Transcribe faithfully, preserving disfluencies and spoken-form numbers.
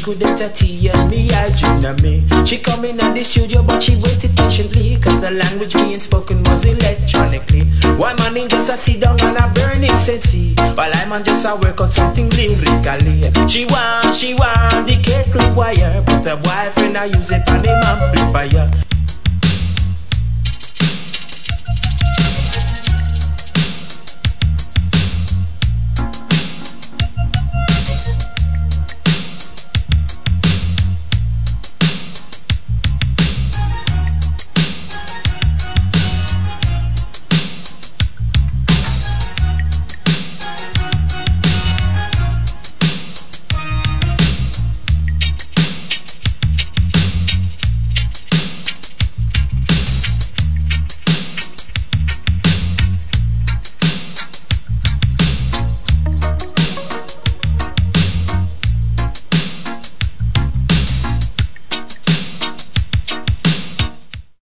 could entertain me, I dream me. She come in at the studio but she waited patiently, cause the language being spoken was electronically. One man in just a sit down and a burning sensei, while I man just a work on something lyrically. She want, she want the kettle wire, but her boyfriend I use it on him amplifier.